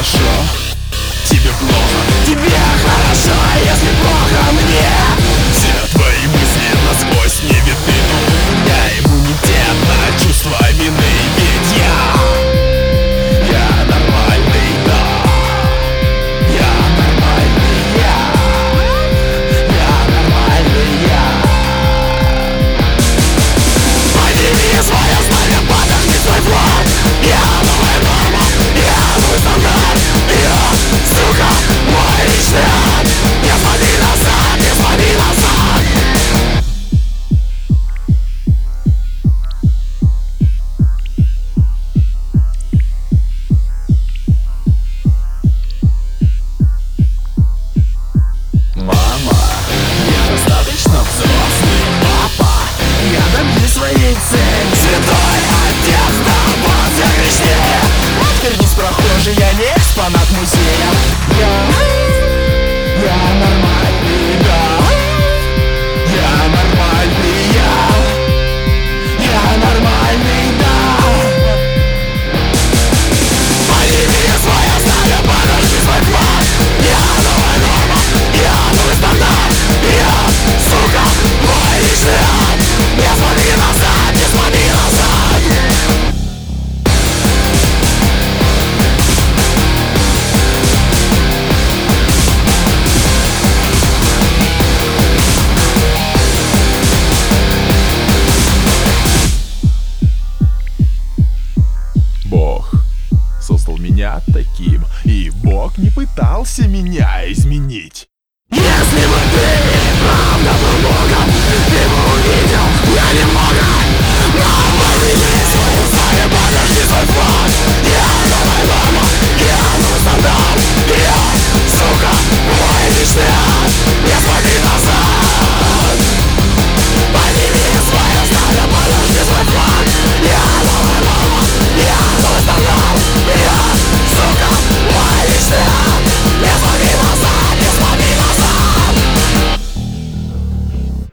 хорошо, тебе плохо. Тебе хорошо, если плохо мне. Все твои мысли насквозь не видны, но у меня иммунитет на чувство вины. Ведь я нормальный, да. Я нормальный, я нормальный, Подними свое знамя, подожди свой флаг. Я новая норма, я новый стандарт. Я, сука, мой личный ад. Не смотри назад, не смотри назад. мама, я достаточно взрослый папа. Я добьюсь своей цели. Святой отец, да вот я грешнее. Отвернись, прохожий, я не экспонат музея. Я нормальный, да. Я нормальный, Я нормальный, да. Подними свое знамя, подожди свой флаг. Я новая норма, я новый стандарт. Я, сука, мой личный ад. Не смотри назад, не смотри назад. Бог создал меня таким, и Бог не пытался меня изменить. Если бы ты правда был Богом, ты бы увидел, я немного. Но подними свое знамя, подожди свой флаг. Я новая норма, я новый стандарт. Я, сука, мой личный ад. Не смотри